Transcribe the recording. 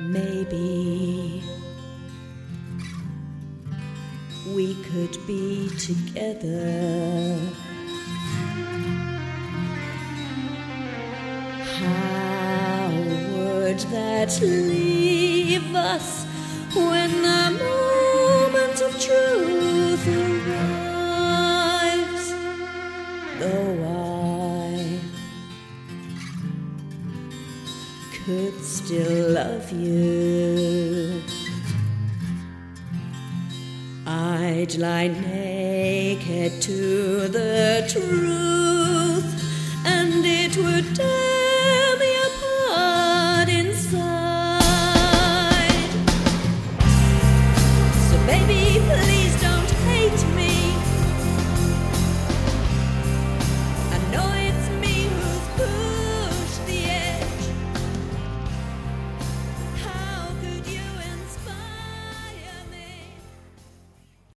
Maybe we could be together. How would that leave us when the moment of truth arrives? Though I could still love you, I'd lie naked to the truth.